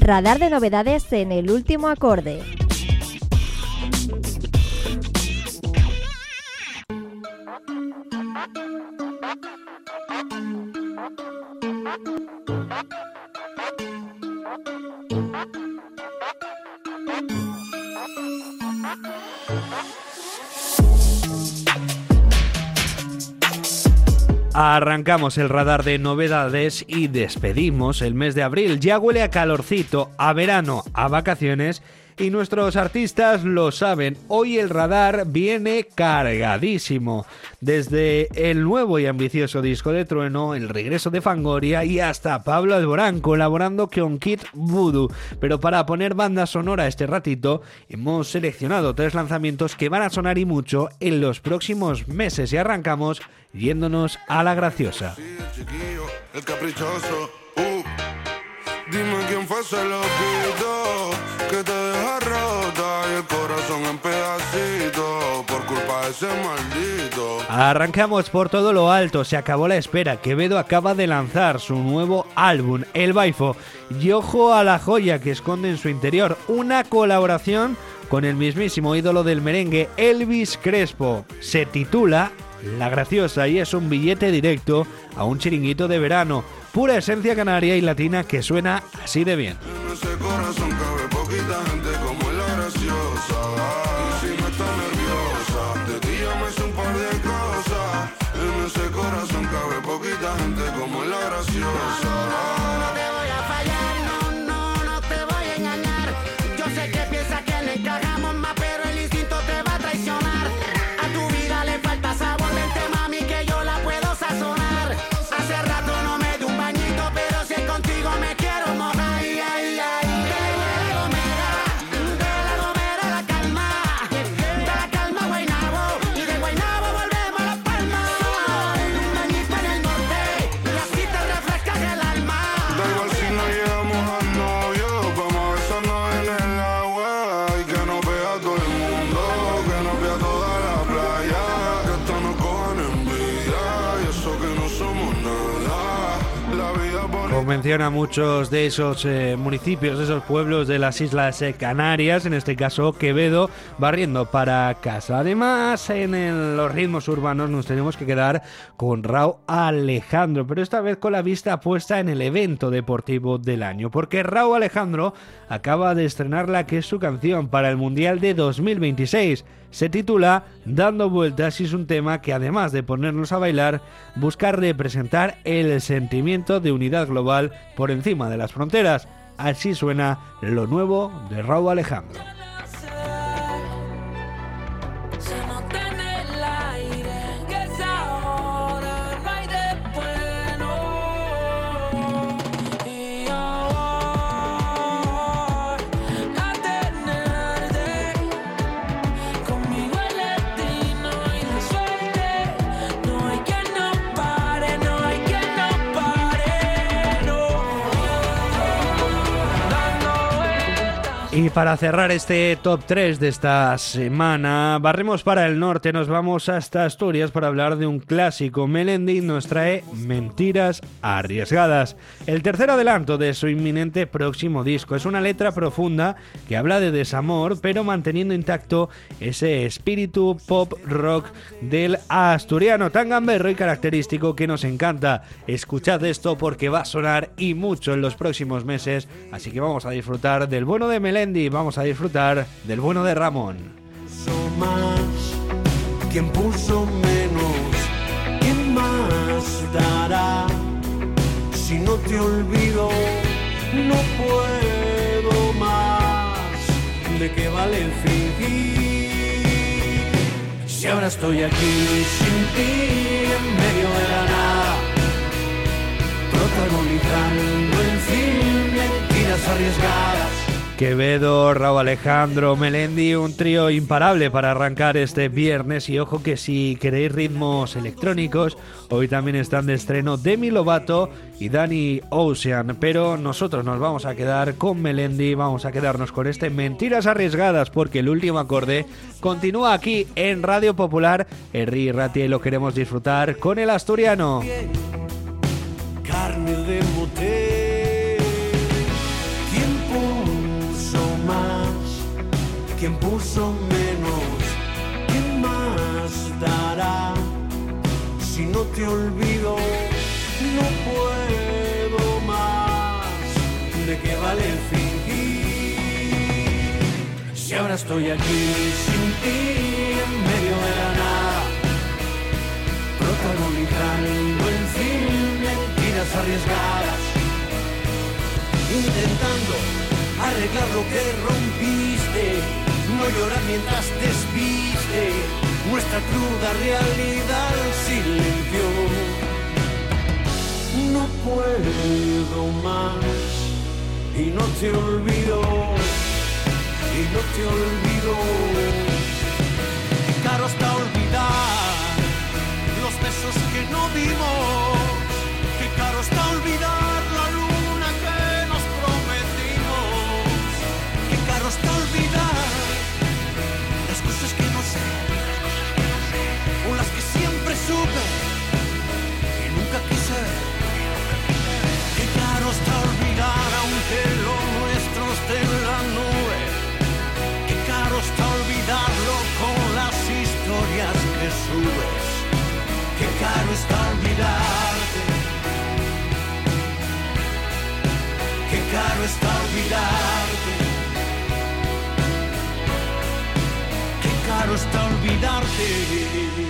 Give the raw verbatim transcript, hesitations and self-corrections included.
Radar de novedades en El Último Acorde. Arrancamos el radar de novedades y despedimos el mes de abril. Ya huele a calorcito, a verano, a vacaciones y nuestros artistas lo saben. Hoy el radar viene cargadísimo. Desde el nuevo y ambicioso disco de Trueno, el regreso de Fangoria y hasta Pablo Alborán colaborando con Kid Voodoo. Pero para poner banda sonora este ratito, hemos seleccionado tres lanzamientos que van a sonar y mucho en los próximos meses. Y arrancamos yéndonos a la graciosa. Sí, el chiquillo, el caprichoso, uh. Dime quién fue ese loquito que te deja rota y el corazón en pedacitos por culpa de ese maldito. Arrancamos por todo lo alto, se acabó la espera. Quevedo acaba de lanzar su nuevo álbum, El Baifo, y ojo a la joya que esconde en su interior, una colaboración con el mismísimo ídolo del merengue, Elvis Crespo. Se titula La Graciosa y es un billete directo a un chiringuito de verano. Pura esencia canaria y latina que suena así de bien. En ese corazón cabe poquita gente como la graciosa. Y si no está nerviosa, de ti ya me sé un par de cosas. En ese corazón cabe poquita gente como la graciosa. No te voy a fallar, no, no, no te voy a engañar. Yo sé que piensas que le encajamos más, pero el instinto te va a traicionar. A tu vida le falta sabor, vente mami que yo la puedo sazonar. Hace rato no me dio un bañito, pero si es contigo me quiero mojar. Ay, ay, ay. De la gomera, de la gomera la calma, de la calma a Guaynabo y de Guaynabo volvemos a Las Palmas. Un bañito en el norte y así te refrescas el alma. Da igual si no llegamos al novio, vamos a besarnos en el agua. Y que nos vea todo el mundo, que nos vea toda la playa. Que esto nos cojan envidia y eso que no somos nada. La vida bonita. Menciona muchos de esos eh, municipios, de esos pueblos de las Islas eh, Canarias, en este caso Quevedo, barriendo para casa. Además, en el, los ritmos urbanos nos tenemos que quedar con Rauw Alejandro, pero esta vez con la vista puesta en el evento deportivo del año, porque Rauw Alejandro acaba de estrenar la que es su canción para el Mundial de dos mil veintiséis. Se titula Dando Vueltas y es un tema que, además de ponernos a bailar, busca representar el sentimiento de unidad global por encima de las fronteras. Así suena lo nuevo de Rauw Alejandro. Y para cerrar este top tres de esta semana, barremos para el norte, nos vamos hasta Asturias para hablar de un clásico. Melendi nos trae Mentiras Arriesgadas, el tercer adelanto de su inminente próximo disco. Es una letra profunda que habla de desamor, pero manteniendo intacto ese espíritu pop rock del asturiano tan gamberro y característico que nos encanta. Escuchad esto porque va a sonar y mucho en los próximos meses, así que vamos a disfrutar del bueno de Melendi. Vamos a disfrutar del bueno de Ramón. Puso más, quien puso menos, ¿quién más dará? Si no te olvido, no puedo más. ¿De qué vale el fingir? Si ahora estoy aquí sin ti, en medio de la nada, protagonizando el film Mentiras Arriesgadas. Quevedo, Rauw Alejandro, Melendi, un trío imparable para arrancar este viernes. Y ojo que si queréis ritmos electrónicos, hoy también están de estreno Demi Lovato y Danny Ocean. Pero nosotros nos vamos a quedar con Melendi, vamos a quedarnos con este Mentiras Arriesgadas, porque el último acorde continúa aquí en Radio Popular. Herri y Ratia, y lo queremos disfrutar con el asturiano. Carne de motel, ¿quién quien puso menos, ¿qué más dará? Si no te olvido, no puedo más. ¿De qué vale fingir? Si ahora estoy aquí sin ti, en medio de la nada, protagonizando en fin mentiras arriesgadas, intentando arreglar lo que rompiste, no llorar mientras desviste nuestra cruda realidad en silencio. No puedo más y no te olvido, y no te olvido. Qué caro está olvidar los besos que no dimos, qué caro está olvidar la luna que nos prometimos, qué caro está olvidar las cosas que no sé, o las que siempre supe y nunca quise. Qué caro está olvidar aunque lo nuestro esté en la nube, qué caro está olvidarlo con las historias que subes, qué caro está olvidarte, qué caro está olvidarte, qué caro está olvidarte.